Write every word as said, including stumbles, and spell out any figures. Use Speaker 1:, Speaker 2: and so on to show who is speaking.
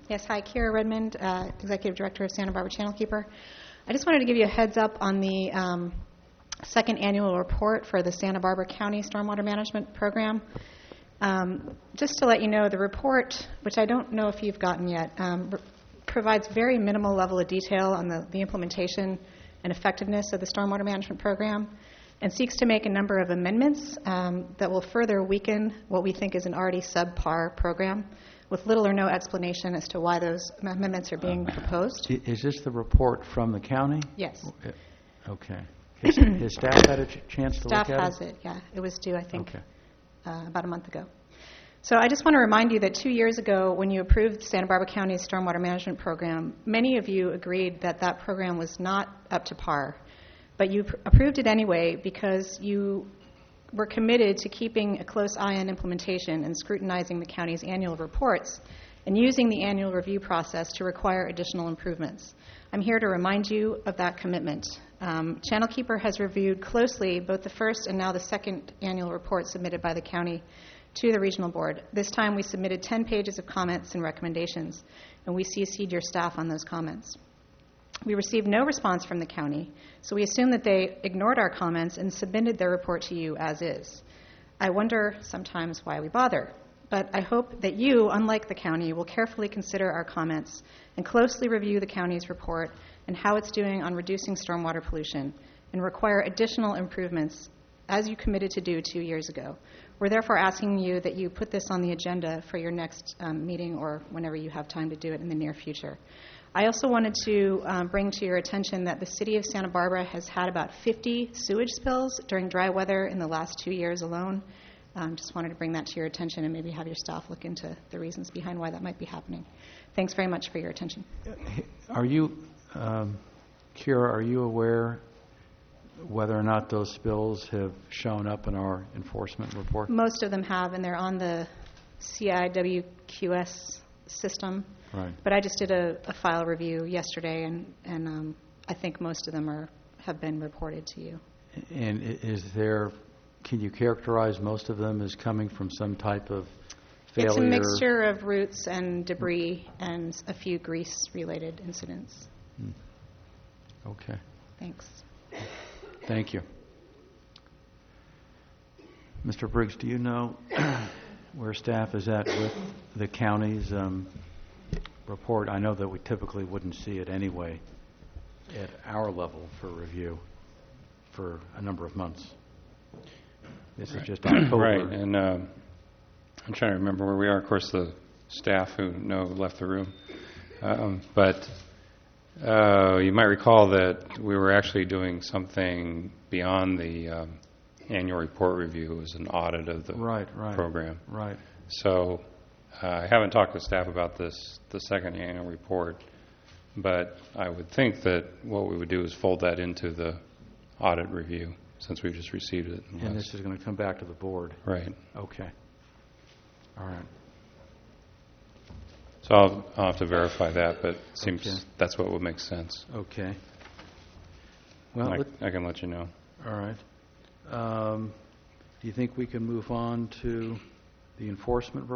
Speaker 1: Yes, hi, Kira Redmond, uh, Executive Director of Santa Barbara Channel Keeper. I just wanted to give you a heads up on the um, second annual report for the Santa Barbara County Stormwater Management Program. Um, just to let you know, the report, which I don't know if you've gotten yet, um, r- provides very minimal level of detail on the, the implementation and effectiveness of the stormwater management program, and seeks to make a number of amendments um, that will further weaken what we think is an already subpar program, with little or no explanation as to why those amendments are being proposed.
Speaker 2: I- Is this the report from the county?
Speaker 1: Yes.
Speaker 2: Okay. Has, has staff had a ch- chance to
Speaker 1: Staff
Speaker 2: look at
Speaker 1: has
Speaker 2: it?
Speaker 1: it, yeah. It was due, I think,
Speaker 2: Okay.
Speaker 1: uh, about a month ago. So I just want to remind you that two years ago, when you approved Santa Barbara County's stormwater management program, many of you agreed that that program was not up to par. But you pr- approved it anyway because you were committed to keeping a close eye on implementation and scrutinizing the county's annual reports and using the annual review process to require additional improvements. I'm here to remind you of that commitment. Um, Channel Keeper has reviewed closely both the first and now the second annual report submitted by the county to the regional board. This time we submitted ten pages of comments and recommendations, and we C C'd your staff on those comments. We received no response from the county, so we assumed that they ignored our comments and submitted their report to you as is. I wonder sometimes why we bother, but I hope that you, unlike the county, will carefully consider our comments and closely review the county's report and how it's doing on reducing stormwater pollution and require additional improvements as you committed to do two years ago. We're therefore asking you that you put this on the agenda for your next um, meeting or whenever you have time to do it in the near future. I also wanted to um, bring to your attention that the city of Santa Barbara has had about fifty sewage spills during dry weather in the last two years alone. Um, just wanted to bring that to your attention and maybe have your staff look into the reasons behind why that might be happening. Thanks very much for your attention.
Speaker 2: Are you, um, Kira, are you aware whether or not those spills have shown up in our enforcement report?
Speaker 1: Most of them have, and they're on the C I W Q S system.
Speaker 2: Right.
Speaker 1: But I just did a, a file review yesterday, and, and um, I think most of them are have been reported to you.
Speaker 2: And i- is there, can you characterize most of them as coming from some type of failure?
Speaker 1: It's a mixture of roots and debris and a few grease-related incidents.
Speaker 2: Hmm. Okay.
Speaker 1: Thanks.
Speaker 2: Thank you. Mister Briggs, do you know where staff is at with the county's um, report? I know that we typically wouldn't see it anyway at our level for review for a number of months. This
Speaker 3: Right.
Speaker 2: is just October.
Speaker 3: Right, and um, I'm trying to remember where we are. Of course, the staff who know left the room. Um, but uh, you might recall that we were actually doing something beyond the um, annual report review. It was an audit of the
Speaker 2: Right, right.
Speaker 3: program.
Speaker 2: Right.
Speaker 3: So uh, I haven't talked to staff about this, the second annual report, but I would think that what we would do is fold that into the audit review since we've just received it.
Speaker 2: And this is going to come back to the board.
Speaker 3: Right.
Speaker 2: Okay. All right.
Speaker 3: So I'll, I'll have to verify that, but it seems
Speaker 2: Okay.
Speaker 3: that's what would make sense.
Speaker 2: Okay. Well,
Speaker 3: I,
Speaker 2: let-
Speaker 3: I can let you know.
Speaker 2: all right. Um, do you think we can move on to the enforcement